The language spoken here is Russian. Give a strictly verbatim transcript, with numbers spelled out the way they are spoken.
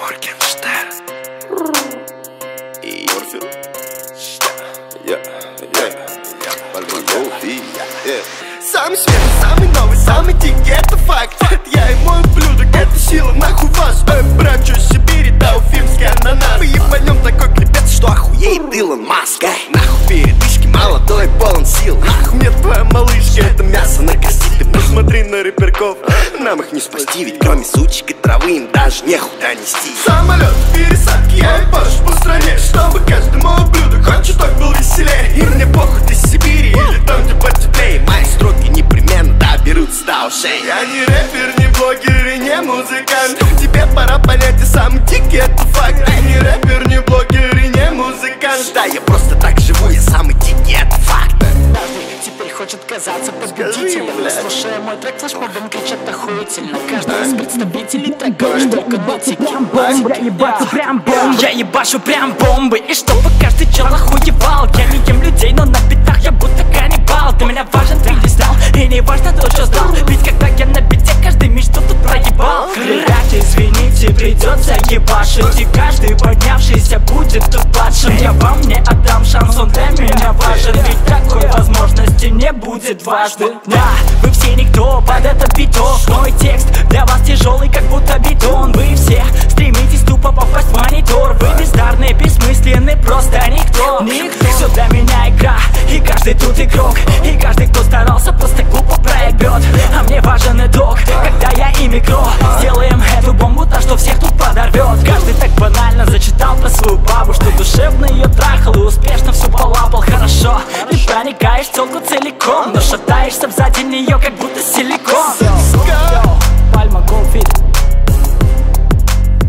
Моргенштерн и Морфин. Я, я, я, я. Самый свежий, самый новый, самый дикий, это факт. Это я и мой ублюдок, это сила, нахуй вас. Эй, брат, чё Сибири, да уфимский ананас. Мы ебанем такой клепец, что охуеет Илон Маск. Эй, нахуй передышки, молодой, полон сил. Нахуй мне твоя малышка, это мясо на кости. Ты посмотри на рэперков, нам их не спасти. Ведь кроме сучек и травы им даже нехуда нести. Самолет в пересадке, я ебашу по стране, чтобы каждый мой ублюдок хоть чуток был веселее. И мне похуй, ты из Сибири или там, где потеплее. Мои строки непременно доберутся до ушей. Я не рэпер, не блогер и не музыкант. Тебе пора понять, ты самый дикий, это факт. Ты не рэпер, не блогер и не музыкант. Да, я просто так живу, я самый дикий, это факт. Каждый теперь хочет казаться победителем. Слушая мой трек, флешмобом кричат охуительно. Каждый из представителей такого, что только дотики. Я ебашу прям бомбы. Я ебашу прям бомбы. И чтобы каждый чел охуевал. Я не ем людей, но на битах я будто каннибал. Для меня важен ты не знал, и не важно то, что знал. Ведь когда я на бите, каждый мечту тут проебал. Ребят, извините, придется ебашить. И каждый поднявшийся будет тут падшим. Я вам не отдам шанс, он для меня важен. Ведь такой возможности не будет дважды. Да, вы все никто под этот биток. Мой текст для вас тяжелый, как будто бетон. Вы все стремитесь тупо попасть в монитор. Вы бездарные, бессмысленные, просто никто. Никто. Все для меня игра, и каждый тут игрок. И каждый, кто старался, просто глупо проебет. А мне важен итог, когда я и микро. Сделаем эту бомбу так, что всех тут подорвет. Каждый так банально зачитал про свою бабу, что душевно ее трахал и успешно все полапал. Хорошо, ты проникаешь в телку целиком, но шатаешься сзади нее, как будто